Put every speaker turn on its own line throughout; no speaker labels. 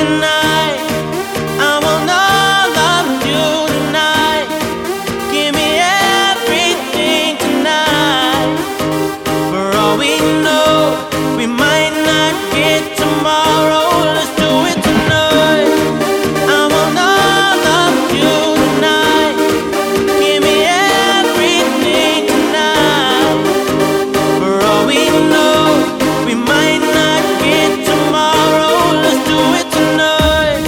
tonight. I want all of you tonight. Give me everything tonight. For all we know, we might not get tomorrow. Let's do it tonight. I want all of you tonight. Give me everything tonight. For all we know, we might not get tomorrow. Let's do it tonight.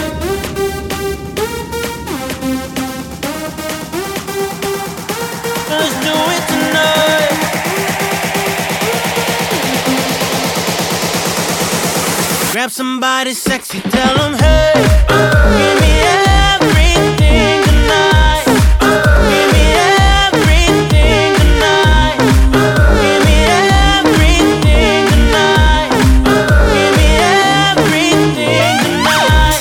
Let's do it tonight. Grab somebody sexy, tell them, hey, give me everything tonight. Give me everything tonight. Give me everything tonight. Give me everything tonight.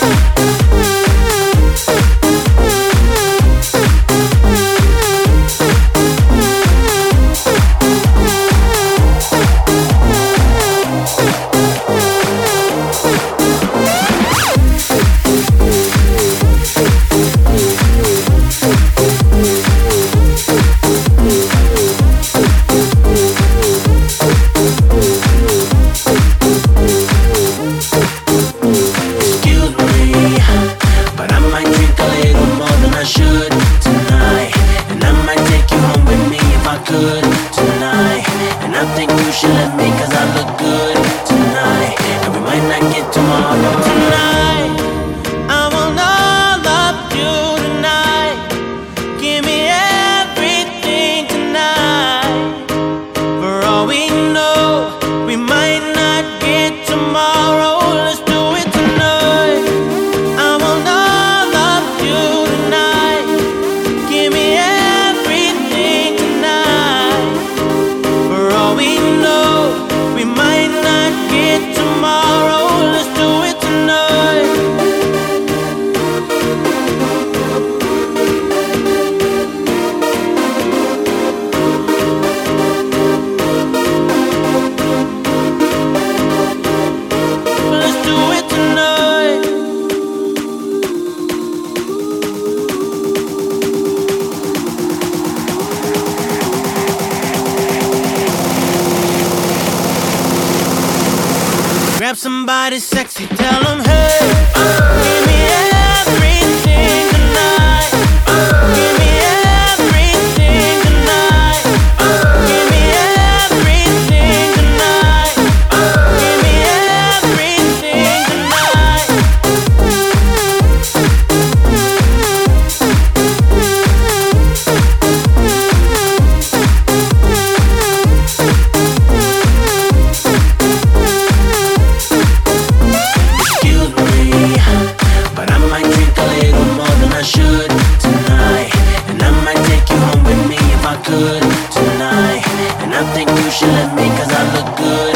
Excuse me, but I might drink a little more than I should tonight. And I might take you home with me if I could tonight. And I think you should let me, cause I look good tonight. And we might not get tomorrow. Tonight, I want all of you tonight. Give me everything tonight. For all we know, we might not get tomorrow. Let's do it tonight. I want all of you tonight. Give me everything tonight. For all we know, we might not get tomorrow. Let's do it tonight. Let's do it tonight. Grab somebody sexy, tell them, hey, give me everything tonight. Give me everything tonight. Give me everything tonight. Give me everything tonight. Excuse me, but I might drink a little more than I should tonight. And I might take you home with me if I could tonight. And I think you should let me, cause I look good